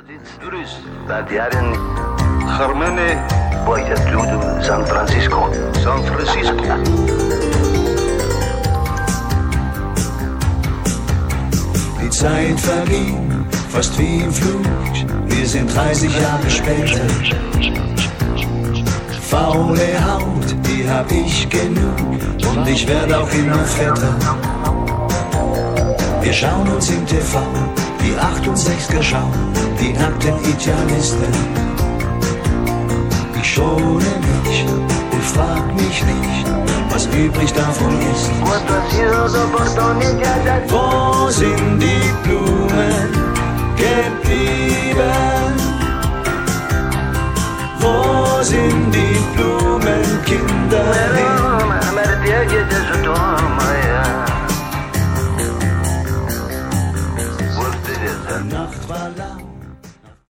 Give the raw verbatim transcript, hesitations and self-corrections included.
Badiaren Carmene Boyatludu San Francisco San Francisco Die Zeit verging fast wie im Flug. Wir sind dreißig Jahre später. Faule Haut, die hab ich genug. Und ich werd auch immer fetter. Wir schauen uns im T V die achtundsechziger Schau, die nackten Idealisten. Ich schone mich und frag mich nicht, was übrig davon ist. Wo sind die Blumen geblieben?